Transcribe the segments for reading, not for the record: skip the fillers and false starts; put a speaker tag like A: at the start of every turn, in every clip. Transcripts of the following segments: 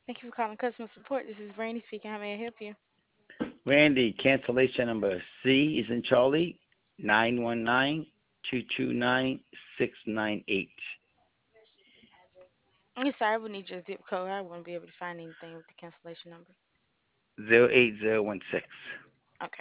A: Thank you for calling customer support. This is Brandy speaking. How may I help you?
B: Randy, cancellation number C is in Charlie, 919-229-698.
A: I'm sorry, I would need your zip code. I wouldn't be able to find anything with the cancellation number.
B: 08016.
A: Okay.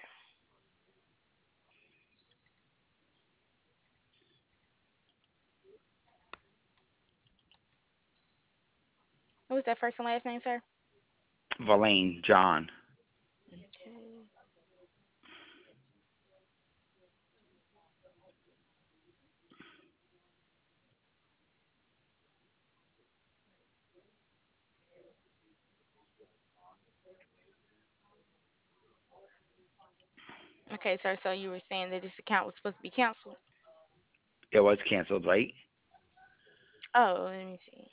A: What was that first and last name, sir?
B: Verlaine, John.
A: Okay. Okay, sir. So you were saying that this account was supposed to be canceled?
B: It was canceled, right?
A: Oh, let me see.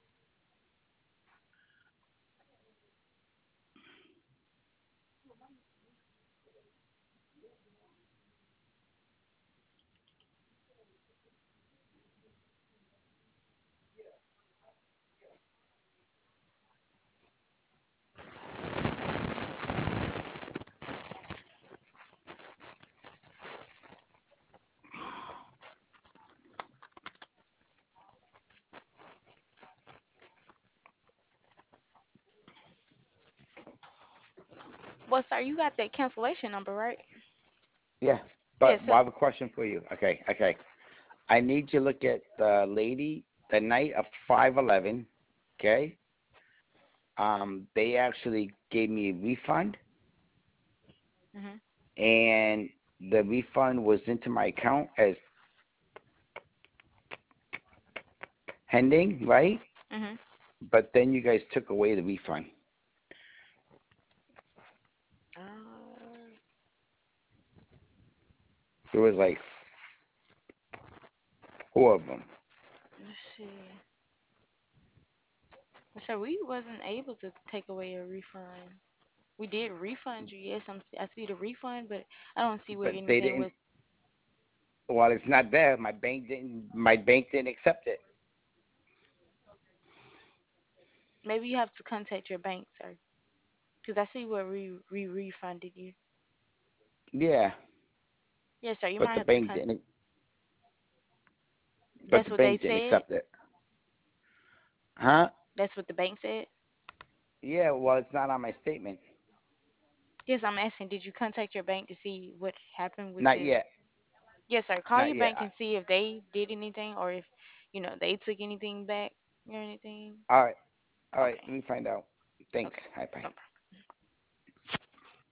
A: Well, sir, you got that cancellation number, right?
B: Yeah. But
A: Yes.
B: I have a question for you. Okay. I need you to look at the lady the night of 5/11. Okay. They actually gave me a refund,
A: Mhm.
B: and the refund was into my account as pending, right?
A: Mhm.
B: But then you guys took away the refund.
A: Uh,
B: There was like four of them.
A: let's see. So we wasn't able to take away a refund. We did refund you. Yes, I see the refund, but I don't see where
B: But they
A: anything
B: didn't.
A: was.
B: Well, it's not there. My bank didn't accept it.
A: Maybe you have to contact your bank, sir, because I see where we refunded you.
B: Yeah,
A: Yes, sir. You
B: but
A: might
B: the
A: have to
B: bank didn't. But
A: That's
B: the
A: what they
B: bank didn't
A: said.
B: accept it. Huh?
A: That's what the bank said.
B: Yeah. Well, it's not on my statement.
A: Yes, I'm asking. Did you contact your bank to see what happened with
B: Not
A: the?
B: yet.
A: Yes, sir. Call
B: Not
A: your
B: yet.
A: bank and see if they did anything or if they took anything back or anything.
B: All right. All right.
A: Okay.
B: Let me find out. Thanks.
A: Okay.
B: Hi. Bye.
A: No problem.